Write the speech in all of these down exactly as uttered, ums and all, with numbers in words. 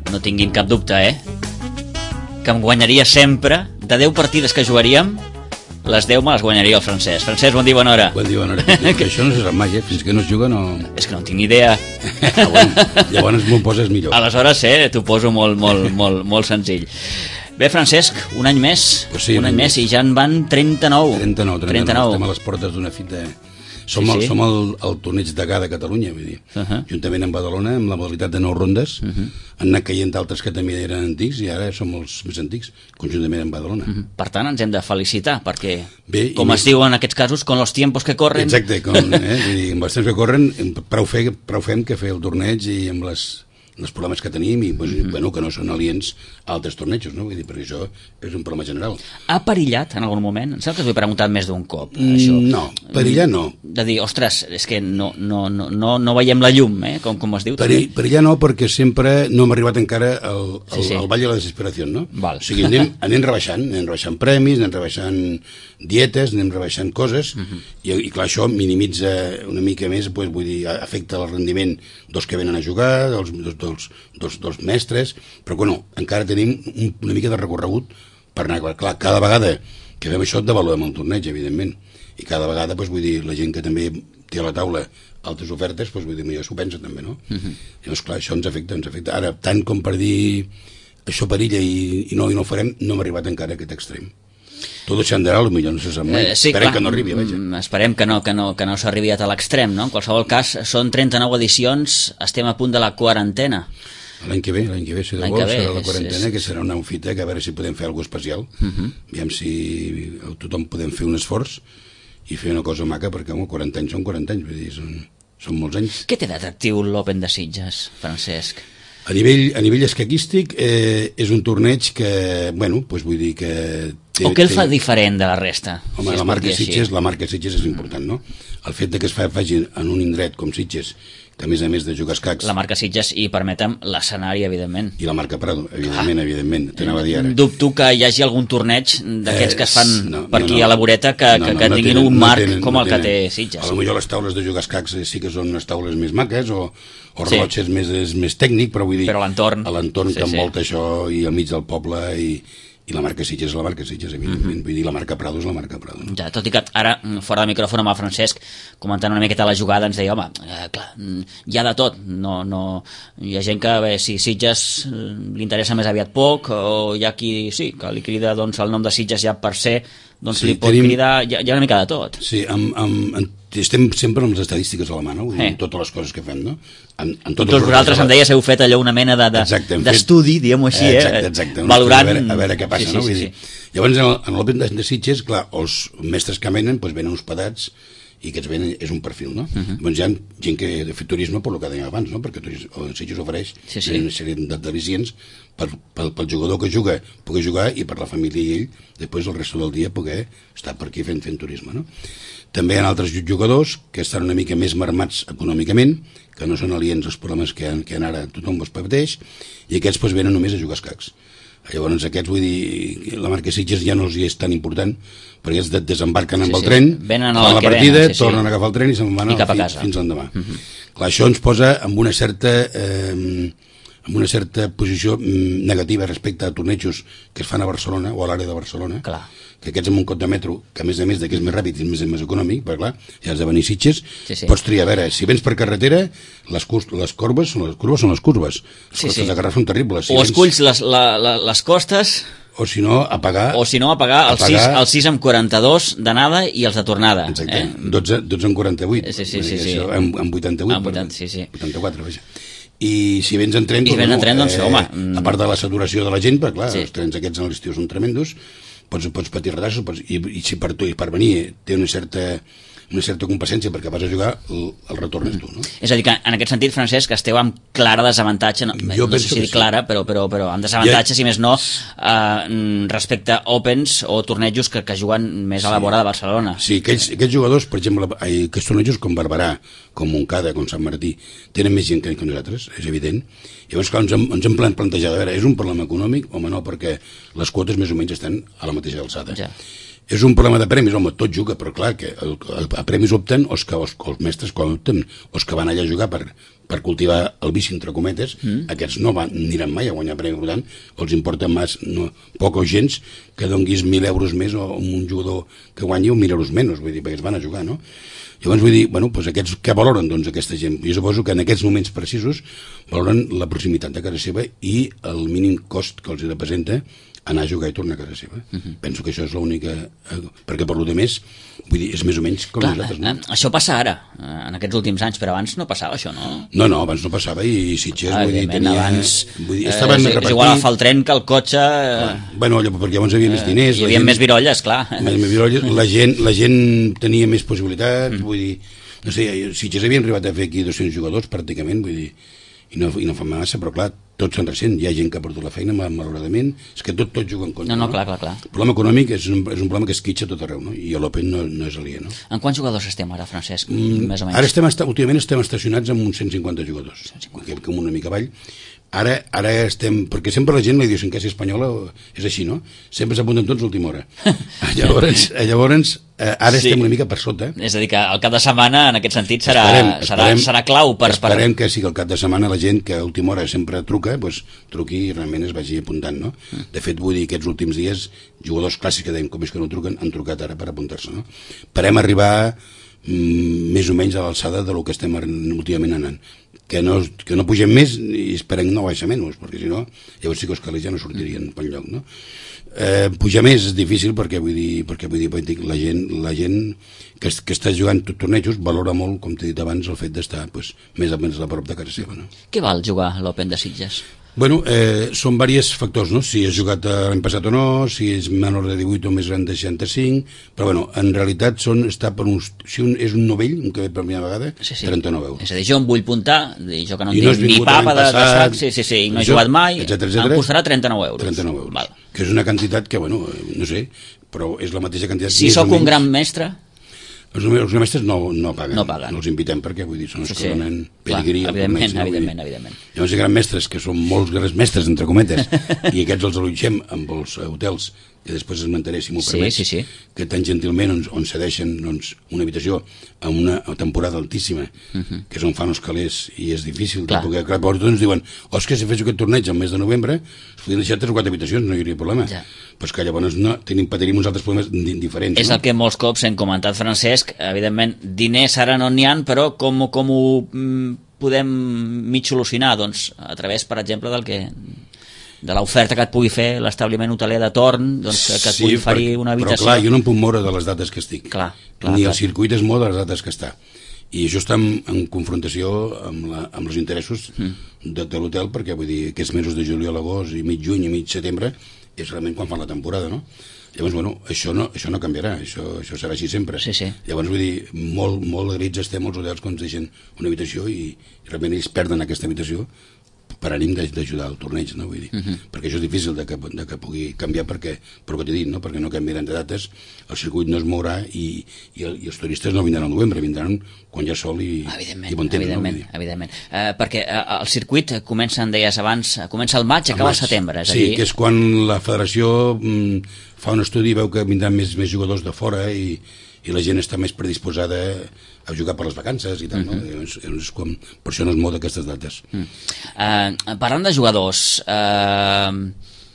no tinguin cap dubte, eh? Que em guanyaria sempre. De deu partides que jugaríem, les deu me les guanyaria el Francesc. Francesc, bon dia, bona hora. Bon dia, bona hora. Que això no se sap mai, eh? Fins que no es juga no... És que no tinc ni idea. Ah, bueno, llavors m'ho poses millor. Aleshores, eh, t'ho poso molt, molt, molt, molt senzill. Bé, Francesc, un any més, pues sí, un any més, i ja en van trenta-nou. trenta-nou, trenta-nou. Estem a les portes d'una fita... Som, sí, el, sí. som el, el torneig de Gà de Catalunya, vull dir. Uh -huh. Juntament amb Badalona, amb la modalitat de nou rondes, uh -huh. han anat caient d'altres que també eren antics, i ara som els més antics, conjuntament amb Badalona. Uh -huh. Per tant, ens hem de felicitar, perquè, Bé, com es diu en aquests casos, con los tiempos que corren... Exacte, com, eh? Vull dir, amb els temps que corren, prou, fe, prou fem que fer el torneig i amb les... els problemes que tenim i pues, mm-hmm. bueno, que no són aliens a altres tornejos, no? Vull dir, perquè això és un problema general. Ha perillat en algun moment? Em sembla que t'ho he preguntat més d'un cop. Mm, això. No, perillar no. De dir, ostres, és que no, no, no, no, no veiem la llum, eh? com, com es diu. Perill, perillar no, perquè sempre no hem arribat encara al, al, sí, sí. al vall de la desesperació, no? Val. O sigui, anem, anem rebaixant, anem rebaixant premis, anem rebaixant dietes, anem rebaixant coses, mm-hmm. i, i clar, això minimitza una mica més, pues, vull dir, afecta el rendiment dels que venen a jugar, dels, dels, dels, dels, dels mestres, però bueno, encara tenim un, una mica de recorregut per anar, clar, cada vegada que fem això devaluem el torneig, evidentment, i cada vegada, doncs, vull dir, la gent que també té a la taula altres ofertes, doncs, vull dir, millor s'ho pensa també, no? Uh-huh. Llavors, clar, això ens afecta, ens afecta. Ara, tant com per dir això perilla i, i, no, i no ho farem, no hem arribat encara a aquest extrem. Tot això andarà, potser no se sap mai. Eh, sí, esperem clar, que no arribi, vaja. Esperem que no, que no, que no s'arribi a l'extrem, no? En qualsevol cas, són trenta-nou edicions, estem a punt de la quarantena. L'any que ve, l'any que ve, si de vol, serà la quarantena, és... que serà una fita, que a veure si podem fer alguna especial, uh-huh. aviam si tothom podem fer un esforç i fer una cosa maca, perquè home, quaranta anys són quaranta anys, vull dir, són, són molts anys. Què té d'atractiu l'Open de Sitges, Francesc? A nivell, a nivell escaquístic eh, és un torneig que, bueno, doncs vull dir que... Té, o què el té... fa diferent de la resta? Home, si la marca Sitges, la marca Sitges és important, no? El fet de que es faci en un indret com Sitges, que a més a més de jugar escacs... La marca Sitges i, permetem, l'escenari, evidentment. I la marca Prado, evidentment, ah. evidentment. T'anava a dir ara. Dubto que hi hagi algun torneig d'aquests eh, que es fan no, per aquí no, no. a la voreta que, no, que, no, que no tinguin tenen, un marc no tenen, com no el tenen. que té Sitges. A lo millor les taules de jugar escacs sí que són unes taules més maques o, o rellotges sí. més, més tècnic, però vull dir... Però l'entorn... L'entorn sí, que envolta sí. això i al mig del poble i... i la marca Sitges és la marca Sitges, evidentment. Mm-hmm. Vull dir, la marca Prado és la marca Prado. No? Ja, tot i que ara, fora de micròfon amb el Francesc, comentant una miqueta la jugada, ens deia, home, eh, clar, hi ha de tot. No, no... Hi ha gent que, bé, si Sitges li interessa més aviat poc, o hi ha qui, sí, que li crida doncs, el nom de Sitges ja per ser, doncs sí, li pot tenim... cridar, hi ha, hi ha una mica de tot. Sí, amb, amb, amb, estem sempre amb les estadístiques a la mà, no? Eh. Amb totes les coses que fem, no? En, en tots tots vosaltres, em deies, heu fet allò una mena d'estudi, de, de, diguem-ho així, eh? Exacte, exacte. Valorant... A veure, a veure què passa, sí, sí, no? Vull sí, dir, sí. Llavors, en l'Open de, de Sitges, clar, els mestres que venen, doncs venen hospedats i que venen és un perfil, no? Uh -huh. Llavors hi ha gent que ha fet turisme per el que dèiem abans, no? Perquè Sitges ofereix sí, sí. una sèrie d'al·licients per, per, pel jugador que juga poder jugar i per la família i ell després el resto del dia poder estar per aquí fent, fent turisme, no? També hi ha altres jugadors que estan una mica més marmats econòmicament, que no són aliens als problemes que, han, que han ara tothom els pateix, i aquests doncs, venen només a jugar escacs. Llavors aquests, vull dir, la marca Sitges ja no els hi és tan important, perquè ells desembarquen amb sí, el tren, sí. Venen fan la partida, venen, sí, tornen sí. a agafar el tren i se'n van I cap a fins, casa. fins l'endemà. Uh -huh. Clar, això ens posa en una certa... Eh, amb una certa posició negativa respecte a tornejos que es fan a Barcelona o a l'àrea de Barcelona, clar. que aquests amb un cot de metro, que a més a més de que és més ràpid i més, més econòmic, perquè clar, ja has de venir Sitges, sí, sí. pots triar, a veure, si vens per carretera, les, curs, les corbes són les curves, són les curves. Les sí, costes sí. de carrer són terribles. Si o vens... esculls les, la, la, les costes... O si no, a pagar... O si no, a pagar el, sis, el sis amb quaranta-dos d'anada i els de tornada. Exacte, eh? dotze, dotze amb quaranta-vuit. Sí, sí, sí. sí. Això, amb, amb vuitanta-vuit. Amb vuitanta, sí, sí. vuitanta-quatre, vaja. I si vens en tren... I vens en tren, doncs, eh, home... A part de la saturació de la gent, perquè clar, sí. els trens aquests a l'estiu són tremendos, pots, pots patir retards, pots, i, i si per tu i per venir té una certa... una certa competència perquè vas a jugar, el, el retorn és tu, no? És a dir, que en aquest sentit, Francesc, esteu amb clara desavantatge, no, no sé si dir clara, però, però, però amb desavantatge, ja... si més no, eh, respecte a Opens o tornejos que, que juguen més sí. a la vora de Barcelona. Sí, aquells, aquests jugadors, per exemple, aquests tornejos com Barberà, com Montcada, com Sant Martí, tenen més gent que, que nosaltres, és evident. Llavors, clar, ens hem, ens hem plantejat, a veure, és un problema econòmic? Home, no, perquè les quotes més o menys estan a la mateixa alçada. Ja. És un problema de premis, home, tot juga, però clar, que el, el, a premis opten els, que, els, els mestres quan opten, els que van allà a jugar per, per cultivar el vici, entre cometes, mm. aquests no van, aniran mai a guanyar premi, per tant, els importa més, no, poc o gens que donguis mil euros més o un jugador que guanyi o mil euros menys, vull dir, perquè es van a jugar, no? Llavors vull dir, bueno, doncs aquests què valoren, doncs, aquesta gent? Jo suposo que en aquests moments precisos valoren la proximitat de casa seva i el mínim cost que els representa anar a jugar i tornar a casa seva. Uh -huh. Penso que això és l'única... Perquè per lo de més, vull dir, és més o menys com clar, nosaltres, no? Això passa ara, en aquests últims anys, però abans no passava això, no? No, no, abans no passava i Sitges, ah, vull dir, tenia... Abans, vull dir, estaven eh, és igual agafar el tren que el cotxe... Eh, bueno, perquè abans hi havia més diners... Hi havia gent, més virolles, clar. Més, més virolles, la gent, la gent tenia més possibilitats, mm. vull dir... No sé, Sitges havien arribat a fer aquí dos-cents jugadors, pràcticament, vull dir... I no, i no fa massa, però clar, tot se'n ressent, hi ha gent que ha perdut la feina, malauradament, és que tot, tot juga en contra. No, no, clar, clar, clar. El problema econòmic és un, és un problema que es quitxa tot arreu, no? I l'Open no, no és aliè, no? En quants jugadors estem ara, Francesc, mm, més o menys? Ara estem, últimament estem estacionats amb uns cent cinquanta jugadors, cent cinquanta. Que, com una mica avall. Ara, ara estem... Perquè sempre la gent, la idiosincràsia espanyola és així, no? Sempre s'apunten tots a última hora. Llavors, llavors eh, ara sí. estem una mica per sota. És a dir, que el cap de setmana, en aquest sentit, serà, esperem, serà, esperem, serà clau per... Esperem per... que sí, que el cap de setmana la gent que a última hora sempre truca, doncs truqui i realment es vagi apuntant, no? Mm. De fet, vull dir, aquests últims dies, jugadors clàssics que deien com és que no truquen, han trucat ara per apuntar-se, no? Esperem arribar mm, més o menys a l'alçada de lo que estem últimament anant. Que no, que no pugem més i esperem no baixar menys, perquè si no, llavors sí que els calés ja no sortirien pel lloc, no? Eh, pujar més és difícil perquè vull dir, perquè vull dir, la gent, la gent que, que està jugant tot tornejos valora molt, com t'he dit abans, el fet d'estar pues, més o menys a prop de casa seva, no? Què val jugar a l'Open de Sitges? Bueno, eh, són diversos factors, no? Si has jugat l'any passat o no, si és menor de divuit o més gran de seixanta-cinc, però bueno, en realitat són, està per uns, si un és un novell, un que ve per primera vegada, sí, sí. trenta-nou euros. És a dir, jo em vull puntar, jo que no en tinc no ni papa de, de sac, sí, sí, sí, i no he jugat mai, etcètera, etcètera, em costarà trenta-nou euros. trenta-nou euros, val. Que és una quantitat que, bueno, no sé, però és la mateixa quantitat. Si sóc un gran mestre... Els, els mestres no, no paguen, no paguen, no els invitem perquè vull dir, són els sí, que donen sí. pedigria. Evidentment, coneix, no? evidentment, evidentment. Llavors hi ha grans mestres que són molts grans mestres, entre cometes, i aquests els allotgem amb els hotels, que després esmentaré, si m'ho sí, permets, sí, sí. que tan gentilment on, on cedeixen doncs, una habitació a una temporada altíssima, uh -huh. que és on fan els calés i és difícil de poder... Clar, llavors ens diuen, oh, és que si fes aquest torneig al mes de novembre, es podien deixar tres o quatre habitacions, no hi hauria problema. Ja. Però que llavors no, tenim, patirem uns altres problemes diferents. És no? el que molts cops hem comentat, Francesc, evidentment, diners ara no n'hi ha, però com, com ho podem mig solucionar? Doncs a través, per exemple, del que... de l'oferta que et pugui fer l'establiment hoteler de torn, doncs, que, que et sí, pugui oferir per, una habitació. Però clar, jo no em puc moure de les dates que estic. Clar, clar, Ni clar. el circuit es mou de les dates que està. I això està en, en confrontació amb, la, amb els interessos mm. de, de l'hotel, perquè vull dir, aquests mesos de juliol, agost i mig juny i mig setembre és realment quan fan la temporada, no? Llavors, bueno, això no, això no canviarà, això, això serà així sempre. Sí, sí. Llavors, vull dir, molt, molt agraïts estem als hotels quan ens deixen una habitació i, i realment ells perden aquesta habitació per ànim d'ajudar al torneig, no? Vull dir, uh -huh. perquè això és difícil de que, de que pugui canviar perquè, però que t'he dit, no? Perquè no canviaran de dates, el circuit no es mourà i, i, el, i els turistes no vindran al novembre, vindran quan hi ha sol i, evidentment, i bon temps. Evidentment, no? evidentment. Uh, perquè uh, el circuit comença, en deies abans, comença al maig, acaba al setembre. És sí, a dir... que és quan la federació mm, fa un estudi i veu que vindran més, més jugadors de fora i, i la gent està més predisposada a jugar per les vacances i tal, uh -huh. no? És, és com, per això no es mou d'aquestes dates. Uh -huh. uh, parlant de jugadors, uh,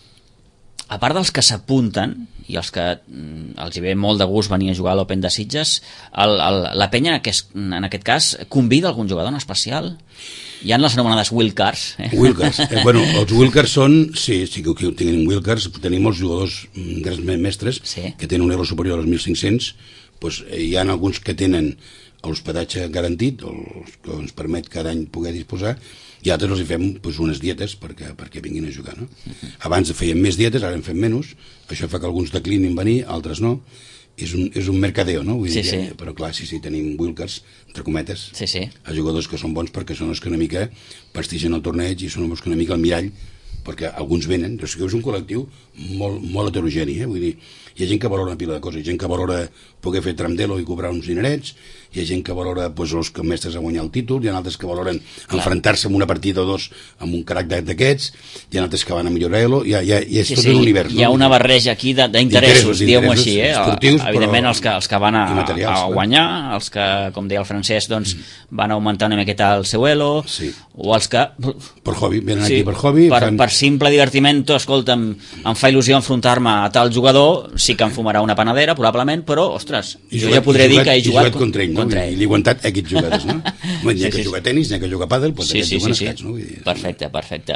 a part dels que s'apunten i els que mm, els hi ve molt de gust venir a jugar a l'Open de Sitges, el, el, la penya que és, en aquest cas convida algun jugador en especial? Hi ha les anomenades wildcards. Eh? Wildcards. Eh, bueno, els wildcards són... Sí, sí que tenim wildcards. Tenim molts jugadors, grans mestres, sí. que tenen un euro superior als mil cinc-cents. Pues, eh, hi ha alguns que tenen l'hospedatge garantit, el que ens permet cada any poder disposar, i altres els hi fem pues, unes dietes perquè, perquè vinguin a jugar. No? Uh-huh. Abans fèiem més dietes, ara en fem menys. Això fa que alguns declinin venir, altres no. És un, és un mercadeo, no? Vull sí, dir, sí. Però clar, sí, sí, tenim wildcards, entre cometes, sí, sí. a jugadors que són bons perquè són els que una mica prestigen el torneig i són els que una mica el mirall perquè alguns venen, o sigui, és un col·lectiu molt, molt heterogeni, eh? Vull dir, hi ha gent que valora una pila de coses, hi ha gent que valora poder fer tramdelo i cobrar uns dinerets, hi ha gent que valora pues, els mestres a guanyar el títol, hi ha altres que valoren Clar. enfrontar-se en una partida o dos amb un caràcter d'aquests, hi ha altres que van a millorar-lo, hi ha, hi ha, hi ha sí, tot sí, l'univers. Hi ha no? una barreja aquí d'interessos, diguem-ho així, eh? esportius, evidentment però... els, que, els que van a, a guanyar, els que, com deia el Francesc, doncs, mm. van augmentar una miqueta el seu elo, sí. o els que... Per hobby, venen sí, aquí per hobby. Per, fan... per simple divertimento, escolta'm, em fa il·lusió enfrontar-me a tal jugador, sí que em fumarà una panadera, probablement, però, ostres, I jo jugat, ja podré jugat, dir que he jugat, jugat contra ell, no? contra ell. I li he aguantat aquests jugadors, no? N'hi ha sí, que sí, jugar a tenis, n'hi ha que jugar a pàdel, doncs sí, aquests sí, juguen sí, escacs, no? Vull dir, perfecte, perfecte.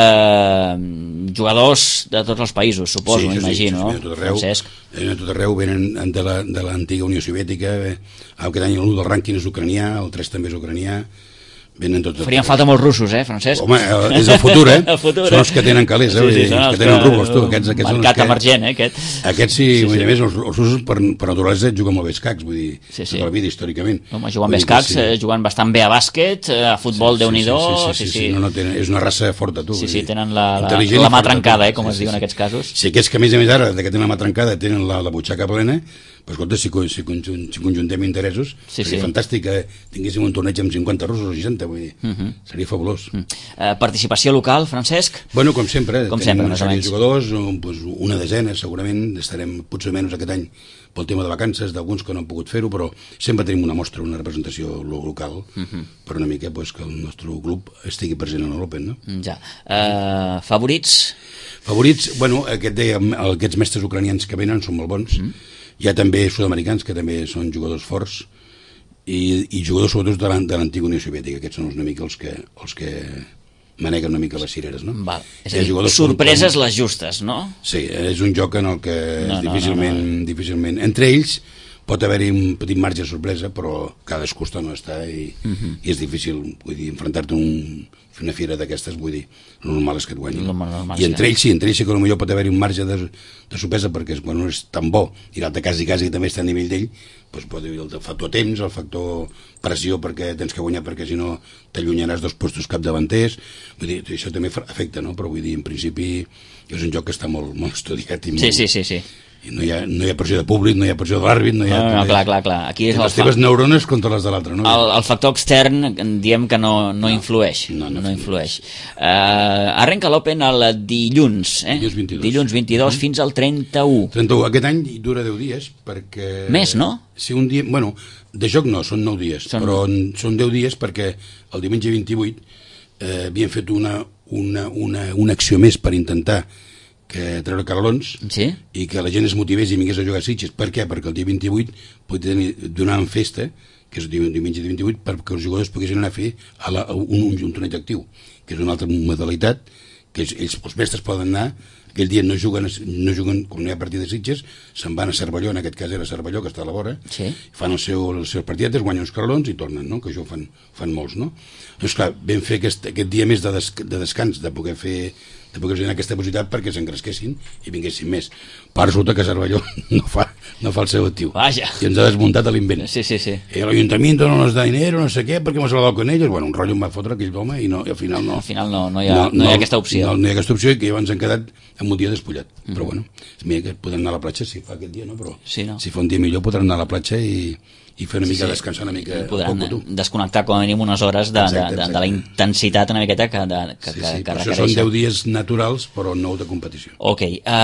Uh, jugadors de tots els països, suposo, sí, m'imagino, sí, sí, no? Tot arreu, Francesc? A tot arreu venen de l'antiga Unió Soviètica, aquest any l'u del rànquing és ucranià, el tres també és ucranià, venen tots... Farien falta molts russos, eh, Francesc? Home, és el futur, eh? el futur, són els que tenen calés, eh? Sí, sí, els que tenen rublos, tu. Aquests, aquests mercat que... emergent, eh, aquest. Aquests sí, sí, sí. A més, els, els russos per, per naturalesa juguen molt bé escacs, vull dir, sí, sí. tota la vida, històricament. Home, juguen bé escacs, sí. eh, juguen bastant bé a bàsquet, a futbol, sí, Déu-n'hi-do... Sí, sí, sí, sí, sí, sí. No, no, tenen, és una raça forta, tu. Sí, sí, tenen la, la, la mà trencada, eh, com sí, es diu sí, en aquests casos. Sí, aquests que a més a més ara, que tenen la mà trencada, tenen la, la butxaca plena, però escolta, si, si, conjunt, si conjuntem interessos, sí, seria sí. fantàstic que tinguéssim un torneig amb cinquanta russos o seixanta, vull dir, uh -huh. seria fabulós. Uh -huh. uh, participació local, Francesc? Bueno, com sempre, com tenim sempre, una sèrie de jugadors, un, pues, una desena segurament, estarem potser menys aquest any pel tema de vacances, d'alguns que no han pogut fer-ho, però sempre tenim una mostra, una representació local, uh -huh. per una mica pues, que el nostre club estigui present en l'Open, no? Ja. Uh, favorits? Favorits, bueno, aquest deia, aquests mestres ucranians que venen són molt bons, uh -huh. Hi ha també sud-americans que també són jugadors forts i, i jugadors sobretot de l'antiga Unió Soviètica, aquests són una mica els que, els que maneguen una mica les cireres, no? Val. És a dir, sorpreses com... les justes, no? Sí, és un joc en el que no, no, difícilment, no, no. difícilment... Entre ells pot haver-hi un petit marge de sorpresa, però cadascú està on està i, uh -huh. i és difícil, vull dir, enfrontar-te a un, una fira d'aquestes, vull dir, el normal és que et guanyin. I entre ells sí, entre ells sí que potser pot haver-hi un marge de, de sorpresa, perquè quan no és tan bo i l'altre quasi quasi també està a nivell d'ell, doncs pot haver el factor temps, el factor pressió perquè tens que guanyar perquè si no t'allunyaràs dos postos capdavanters, vull dir, això també afecta, no? Però vull dir, en principi és un joc que està molt, molt estudiat i molt... Sí, sí, sí, sí. I no hi, ha, no hi ha pressió de públic, no hi ha pressió de l'àrbit, no hi ha... No, no, clar, clar, clar. Aquí és les teves fa... neurones contra les de l'altre, no? El, el factor extern diem que no, no, no influeix. No, no, no influeix. Uh, arrenca l'Open el dilluns, eh? Dilluns vint-i-dos. Dilluns vint-i-dos mm. fins al trenta-u. trenta-u. Aquest any dura deu dies, perquè... Més, no? Sí, un dia... Bueno, de joc no, són nou dies, són... però són deu dies perquè el diumenge vint-i-vuit eh, havien fet una, una, una, una acció més per intentar que treure caralons sí? i que la gent es motivés i vingués a jugar a Sitges. Per què? Perquè el dia vint-i-vuit donaven festa, que és el diumenge vint-i-vuit, perquè els jugadors poguessin anar a fer a la, a un, un, un torneig actiu, que és una altra modalitat, que ells, els mestres poden anar, aquell dia no juguen, no juguen com no hi ha partit de Sitges, se'n van a Cervelló, en aquest cas era Cervelló, que està a la vora, sí? fan el seu, els seus partidetes, guanyen uns caralons i tornen, no? Que això ho fan, fan molts, no? Doncs clar, vam fer aquest, aquest dia més de, des, de descans, de poder fer de poder tenir aquesta possibilitat perquè s'engresquessin i vinguessin més. Però resulta que Cervelló no fa, no fa el seu actiu. Vaja. I ens ha desmuntat l'invent. Sí, sí, sí. I l'Ajuntamiento no nos da dinero, no sé què, perquè hemos hablado con ellos. Bueno, un rotllo em va fotre aquell home i, no, i al final no. Al final no, no, hi, ha, no, no hi ha aquesta opció. No, no hi ha aquesta opció i que llavors han quedat amb un dia despullat. Mm. Però bueno, mira que podem anar a la platja si fa aquest dia, no? Però sí, no? Si fa un dia millor podran anar a la platja i i fer una mica, sí, descansar una mica. I podran poc, desconnectar com a mínim unes hores de, exacte, exacte. de, de la intensitat una miqueta que, de, que, sí, que, sí, que requereix. Això són deu dies naturals, però nou de competició. Ok,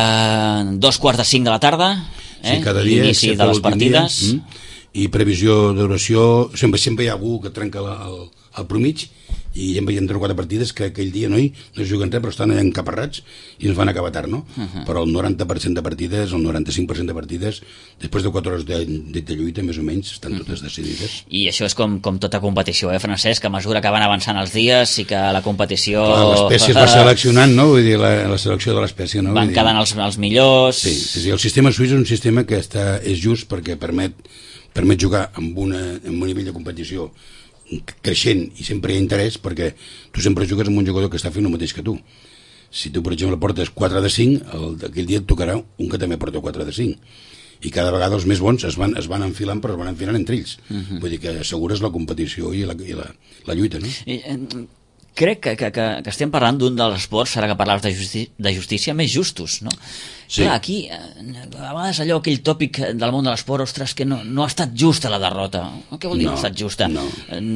uh, dos quarts de cinc de la tarda, eh? Sí, cada dia. Inici de les partides. Dia, mm, I previsió d'oració, sempre, sempre hi ha algú que trenca la, el, el promig, i ja en veiem tres o quatre partides que aquell dia no hi no juguen res, però estan allà encaparrats i ens van acabar tard, no? Uh -huh. Però el noranta per cent de partides, el noranta-cinc per cent de partides, després de quatre hores de, de, de lluita, més o menys, estan uh -huh. totes decidides. I això és com, com tota competició, eh, Francesc? Que a mesura que van avançant els dies i que la competició... L'espècie es va seleccionant, no? Vull dir, la, la selecció de l'espècie, no? Van quedant els, els millors... Sí, sí, sí, el sistema suís és un sistema que està, és just perquè permet, permet jugar amb, una, amb un nivell de competició creixent i sempre hi ha interès perquè tu sempre jugues amb un jugador que està fent el mateix que tu. Si tu, per exemple, portes quatre de cinc, el, aquell dia et tocarà un que també porta quatre de cinc. I cada vegada els més bons es van, es van enfilant, però es van enfilant entre ells. Uh -huh. Vull dir que assegures la competició i la, i la, la lluita, no? I, crec que, que, que, que estem parlant d'un dels esports, ara que parlaves de, justi de justícia, més justos, no? Sí. Clar, aquí, a vegades allò, aquell tòpic del món de l'esport, ostres, que no, no ha estat justa la derrota. Què vol dir no, no ha estat justa? No.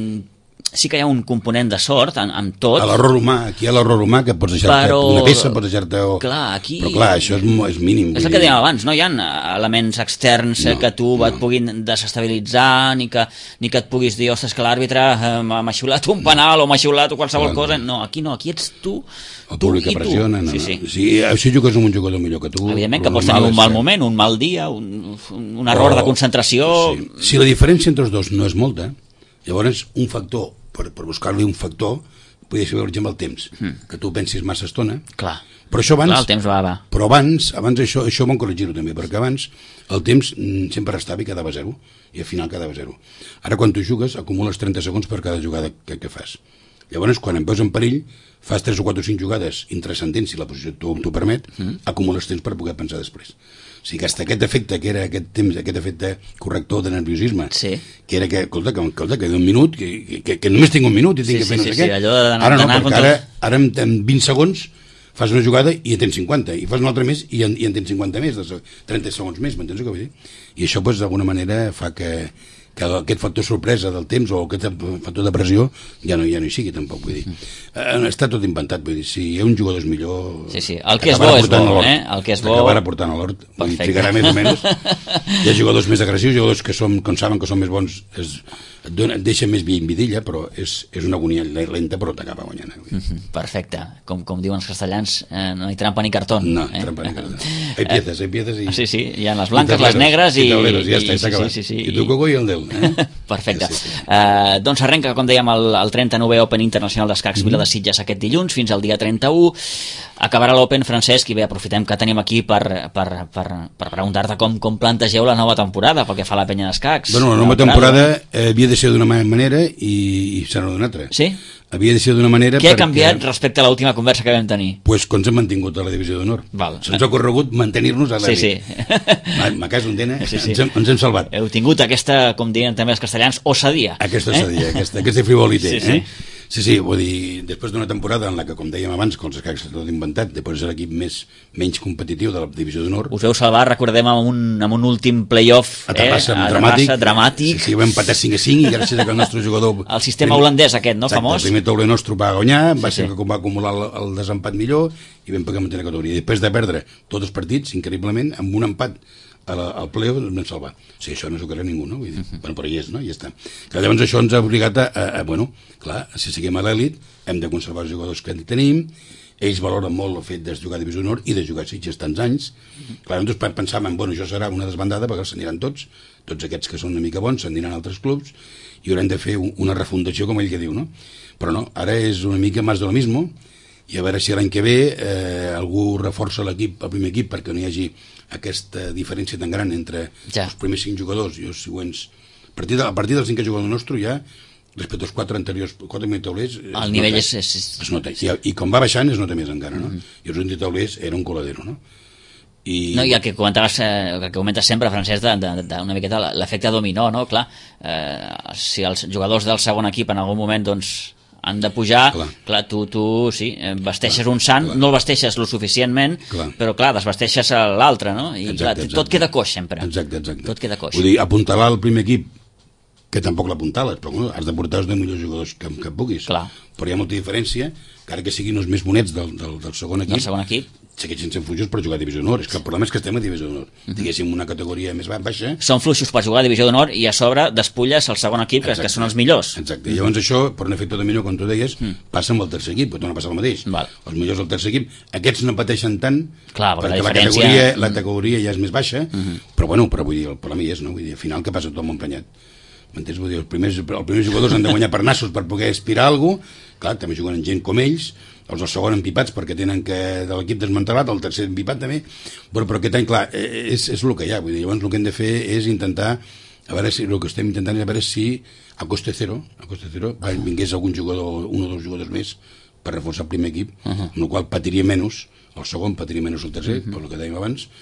Sí que hi ha un component de sort en, en tot. A l'error humà, aquí hi ha l'error humà que pots deixar-te però... una peça, pots deixar-te... O... Clar, aquí... Però clar, això és, és mínim. És el que dèiem abans, no hi ha elements externs no, que tu no. et puguin desestabilitzar, ni que, ni que et puguis dir, ostres, que l'àrbitre eh, m'ha xiulat un penal o m'ha xiulat o qualsevol clar, cosa. No, aquí no, aquí ets tu, el tu públic i que pressiona, tu. No, Sí, sí. No. Si, si jugues amb un jugador millor que tu... Evidentment que pots tenir un mal moment, un mal dia, un, un error però, de concentració... Sí. Si la diferència entre els dos no és molta, llavors un factor, per, per buscar-li un factor, podria ser, per exemple, el temps, mm. que tu pensis massa estona. Clar, però això abans, clar, el temps va, va. Però abans, abans això, això vam corregir-ho també, perquè abans el temps sempre restava i quedava zero, i al final quedava zero. Ara quan tu jugues acumules trenta segons per cada jugada que, que fas. Llavors, quan em veus en perill, fas tres o quatre o cinc jugades intrascendents, si la posició t'ho permet, mm. acumules temps per poder pensar després. O sigui que hasta aquest efecte, que era aquest temps, aquest efecte corrector de nerviosisme, sí. que era que, escolta, que, escolta, que d'un minut, que, que, que només tinc un minut i tinc sí, que fer sí, no sé sí, què. Sí, allò ara no, perquè ara, ara en, en vint segons fas una jugada i en tens cinquanta, i fas una altra més i en, i en tens cinquanta més, trenta segons més, m'entens el que vull dir? I això, doncs, d'alguna manera fa que, que aquest factor sorpresa del temps o aquest factor de pressió ja no, ja no hi sigui tampoc, vull dir. Mm. Està tot inventat, vull dir, si un jugador és millor... Sí, sí, el que és bo és bo, eh? El que és bo... Acabarà portant a l'hort, vull dir, trigarà més o menys. Hi ha jugadors més agressius, jugadors que som, com saben que són més bons, es, et, dona, et deixa més vidilla, però és, és una agonia lenta, però t'acaba guanyant. Eh? Mm-hmm, perfecte. Com, com diuen els castellans, eh, no hi trampa ni cartó. No, eh? trampa ni cartó. Hay piezas, hay piezas i... Sí, sí, hi ha les blanques, les negres i... I tableros, ja està, s'ha acabat. Sí, sí, sí, I tu coco i el Déu. Eh? Perfecte. Sí, sí. Uh, doncs arrenca, com dèiem, el, el trenta-novè Open Internacional d'Escacs mm-hmm. Vila de Sitges aquest dilluns fins al dia trenta-u. Acabarà l'Open, Francesc, i bé, aprofitem que tenim aquí per, per, per, per preguntar-te com, com plantegeu la nova temporada pel que fa a la penya d'escacs. Bueno, la nova temporada eh, havia de ser d'una manera i, i serà d'una altra. Sí? Havia de ser d'una manera... Què perquè... ha canviat respecte a l'última conversa que vam tenir? Pues que ens hem mantingut a la divisió d'honor. Se'ns ha corregut mantenir-nos a la sí, sí. Ma casa ondena, sí, sí. Ens, hem, ens hem salvat. Heu tingut aquesta, com diuen també els castellans, osadia. Aquesta osadia, eh? aquesta, aquesta frivolitat. Sí, sí. Eh? Sí, sí, vull dir, després d'una temporada en la que, com dèiem abans, que els escacs s'ha tot inventat, després és l'equip més, menys competitiu de la divisió d'honor. Us veu salvar, recordem, amb un, amb un últim play-off a Terrassa, eh, a dramàtic. Terrassa, dramàtic. Sí, sí, vam empatar cinc a cinc i gràcies a que el nostre jugador... El sistema primer, holandès aquest, no? Exacte, famós? El primer tauler nostre va guanyar, va sí, ser sí. que va acumular el, el desempat millor i vam poder mantenir la categoria. I després de perdre tots els partits, increïblement, amb un empat al playoff ens vam salvar. O sigui, això no s'ho creu ningú, no? Vull dir, uh-huh. bueno, però hi és, no? Ja està. Que llavors això ens ha obligat a, a, a bueno, clar, si seguim a l'elit, hem de conservar els jugadors que tenim, ells valoren molt el fet de jugar a Divisió d'Honor i de jugar a Sitges tants anys. Uh-huh. Clar, nosaltres pensàvem, bueno, això serà una desbandada perquè s'aniran tots, tots aquests que són una mica bons s'aniran a altres clubs i haurem de fer una refundació, com ell que diu, no? Però no, ara és una mica més de lo mismo i a veure si l'any que ve eh, algú reforça l'equip, el primer equip, perquè no hi hagi aquesta diferència tan gran entre ja. els primers cinc jugadors i els següents. A partir, de, a partir del cinquè jugador nostre ja, respecte als quatre anteriors, quatre mil taulers... El nivell és, és... es nota. I, I com va baixant es nota més encara, no? Mm-hmm. I els vint taulers era un coladero, no? I... No, i el que comentaves, eh, el que comentes sempre, Francesc, d'una miqueta l'efecte dominó, no? Clar, eh, si els jugadors del segon equip en algun moment, doncs... han de pujar, clar, clar tu, tu sí, vesteixes clar, un sant, clar. no el vesteixes lo suficientment, clar. però clar, desvesteixes l'altre, no? I exacte, clar, exacte. tot queda coix sempre. Exacte, exacte. Tot queda coix. Vull dir, apuntalar el primer equip, que tampoc l'apuntales, però bueno, has de portar els deu millors jugadors que, que puguis. Clar. Però hi ha molta diferència, encara que siguin els més bonets del, del, del segon equip, del segon equip. segueixen sent fluixos per jugar a Divisió d'Honor. És que el problema és que estem a Divisió d'Honor. Uh-huh. Diguéssim, una categoria més baixa... Són fluixos per jugar a Divisió d'Honor i a sobre despulles el segon equip, que, que són els millors. Exacte. I llavors això, per un efecte dominó, com tu deies, uh-huh. passa amb el tercer equip, però no passa el mateix. Val. Els millors del tercer equip, aquests no pateixen tant, clar, perquè, perquè la, diferència... la, categoria, la categoria ja és més baixa, uh-huh. però bueno, però vull dir, el problema hi és, no? Vull dir, al final que passa tot molt emprenyat. M'entens? Vull dir, els primers, els primers jugadors han de guanyar per nassos per poder aspirar a alguna cosa, clar, també juguen amb gent com ells, els del segon empipats perquè tenen que de l'equip desmantelat, el tercer empipat també, però, però aquest any, clar, és, és el que hi ha, vull dir, llavors el que hem de fer és intentar, a veure si, el que estem intentant és a veure si a coste zero, a coste zero, uh -huh. vingués algun jugador, un o dos jugadors més per reforçar el primer equip, uh -huh. amb el qual patiria menys, el segon patiria menys el tercer, uh -huh. per el que dèiem abans,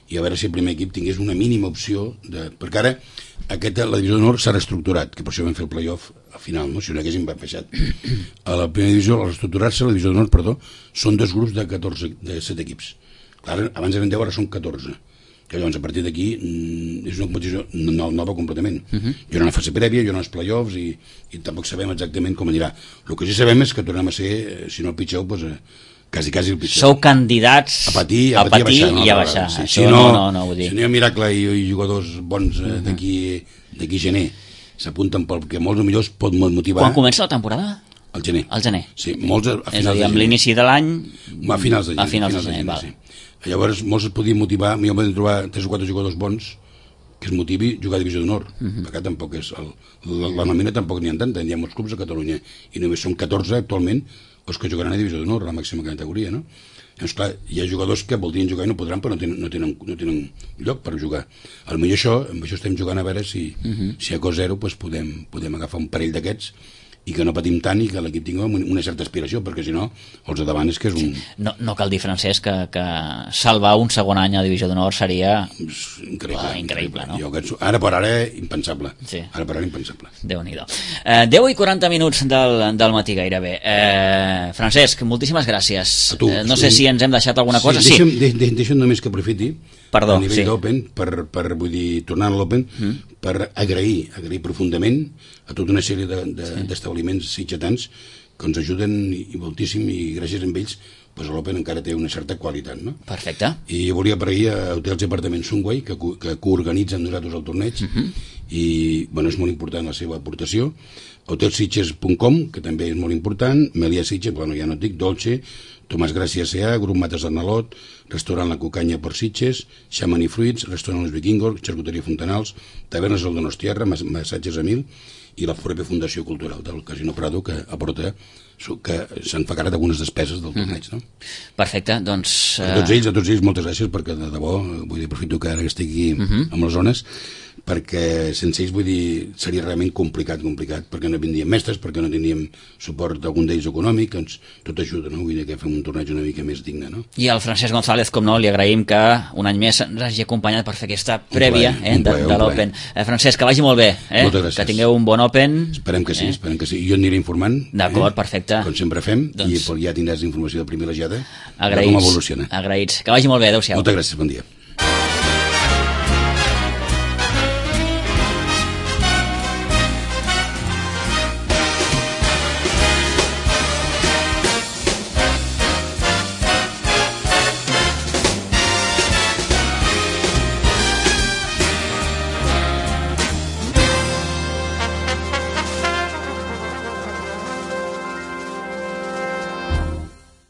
i a veure si el primer equip tingués una mínima opció de... perquè ara aquesta, la divisió d'honor s'ha reestructurat, que per això vam fer el play-off al final, no? Si no haguéssim baixat a la primera divisió, al reestructurar-se la divisió d'honor, perdó, són dos grups de catorze, de set equips. Clar, abans eren deu, ara són catorze, que llavors a partir d'aquí és una competició nova completament. Uh-huh. Hi haurà una fase prèvia, hi haurà uns play-offs i, i tampoc sabem exactament com anirà. El que sí sabem és que tornem a ser, si no el pitjor, doncs, quasi, quasi el pitjor. Sou candidats a patir, a, a, patir, patir a baixar. No? I a baixar. Sí, Això si no, no, no, no vull dir. Si no hi ha miracle i, i jugadors bons uh, d'aquí d'aquí gener s'apunten pel que molts millors pot motivar... Quan comença la temporada? Al gener. Al gener. Sí, molts a, a finals és a dir, de amb gener. L'inici de l'any... A finals de gener. A finals de gener, gener val. Sí. Llavors, molts es podien motivar, millor podem trobar tres o quatre jugadors bons que es motivi jugar a divisió d'honor, uh -huh. perquè tampoc és... El, la, la nòmina tampoc n'hi ha tanta, hi ha molts clubs a Catalunya, i només són catorze actualment els que jugaran a divisió d'honor, la màxima categoria, no? Llavors, clar, hi ha jugadors que voldrien jugar i no podran, però no tenen, no tenen, no tenen lloc per jugar. A millor això, amb això estem jugant a veure si, uh -huh. si a cost zero pues, podem, podem agafar un parell d'aquests i que no patim tant i que l'equip tingui una certa aspiració, perquè si no, els de davant és que és un... No, no cal dir, Francesc, que, que salvar un segon any a Divisió d'Honor seria... Increïble. Ah, increïble, no? Jo, ara per ara, impensable. Sí. Ara per ara, impensable. Déu-n'hi-do. Eh, deu i quaranta minuts del, del matí gairebé. Eh, Francesc, moltíssimes gràcies. A tu. Eh, no sé si ens hem deixat alguna cosa. Sí, deixa'm, de, de, deixa'm només que aprofiti Perdó, a nivell sí. d'Open, per, per, vull dir, tornant a l'Open, mm. per agrair, agrair profundament a tota una sèrie d'establiments de, de, sí. sitgetans que ens ajuden i, i moltíssim, i gràcies a ells pues, l'Open encara té una certa qualitat, no? Perfecte. I volia agrair a Hotels i Apartaments Sunway, que, que coorganitzen nosaltres el torneig, uh -huh. i bueno, és molt important la seva aportació. hotelsitges punt com, que també és molt important, Melià Sitges, bueno, ja no et dic, Dolce, Tomàs Gràcia S A, Grup Mates d'Arnalot, Restaurant La Cucanya per Sitges, Xaman i Fruits, Restaurant Los Vikingos, Xarcuteria Fontanals, Tavernes del Donostiarra, Massatges a Mil, i la pròpia Fundació Cultural del Casino Prado, que aporta, que se'n fa càrrec d'algunes despeses del torneig, no? Perfecte, doncs... A tots ells, a tots ells, moltes gràcies, perquè de debò, vull dir, aprofito que ara que estic aquí uh -huh. amb les zones, perquè sense ells, vull dir, seria realment complicat, complicat, perquè no vindríem mestres, perquè no tindríem suport d'algun d'ells econòmic, doncs tot ajuda, no? Vull dir que fem un torneig una mica més digne, no? I al Francesc González, com no, li agraïm que un any més ens hagi acompanyat per fer aquesta prèvia plaer, eh, de, plaer, de l'Open. Eh, Francesc, que vagi molt bé, eh? Moltes gràcies. Que tingueu un bon Open. Esperem que sí, eh? esperem que sí. Jo aniré informant. D'acord, eh? perfecte. Com sempre fem, doncs... i ja tindràs informació de privilegiada de com evoluciona. Agraïts. Que vagi molt bé, adeu-siau. Moltes gràcies, bon dia.